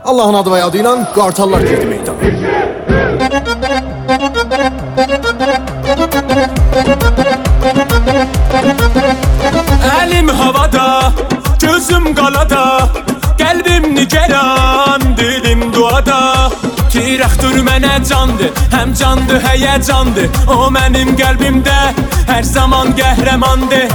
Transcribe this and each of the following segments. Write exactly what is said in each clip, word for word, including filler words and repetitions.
Allah'ın adı və yadı ilə qartallar girdi meydana. Əlim havada, gözüm qalada, qəlbim nigeran, dilim duada. Tirəxtür mənə candır, həm candır, həyəcandır. O mənim qəlbimdə hər zaman qəhrəmandır.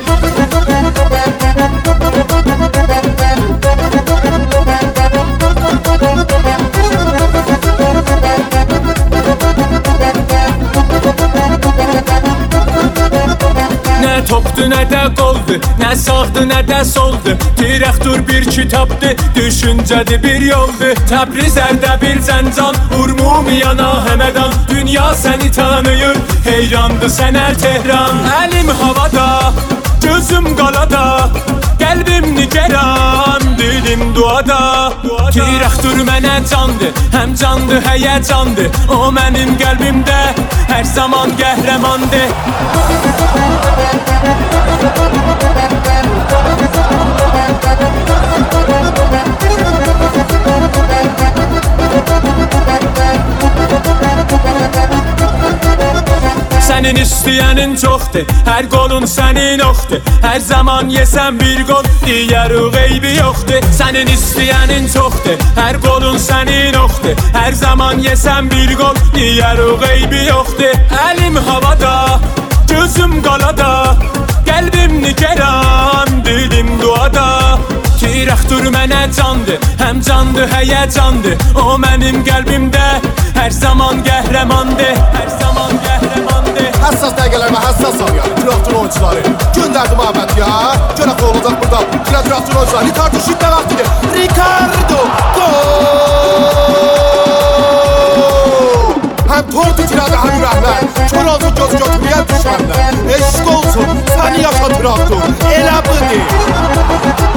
Nə topdu, nə də qoldu, nə sağdı, nə də soldu. Tirəxtür bir kitabdır, düşüncədir bir yoldur. Təbriz, Ərdəbil, Zəncan, Urmumiyana, Həmədan. Dünya səni tanıyır, heyrandı sənə Tehran. Əlim havada, gözüm qalada, qəlbim nigeran, dilim duada. Tirəxtür mənə candır, həm candır, həyəcandır. O mənim qəlbimdə hər zaman qəhrəmandır. Sənin istəyənin çoxdur, hər qolun sənin oxdur. Hər zaman yesən bir qol, digər o qeybi yoxdur. Sənin istəyənin çoxdur, hər qolun sənin oxdur. Hər zaman yesən bir qol, digər o qeybi yoxdur. Əlim havada, gözüm qalada, qəlbim nigeran, dilim duada. Tirəxtür mənə candır, həm candır, həyəcandır. O mənim qəlbimdə hər zaman qəhrəmandır, hər zaman qəhrəmandır. Həssas dəqiqələr və həssas saniyə. Tirəxtür oyuncuları göndərdi Məhəmməd ya. Görək o olacaq burada. Tirəxtür oyuncuları Ricardo şutla vaxtidir. Ricardo gol! Həm tortu tirədi, həm ürəklər. Kör olsun göz götürüyən düşmənlər. Eşq olsun, səni yaşa Tirəxtür. Elə budur.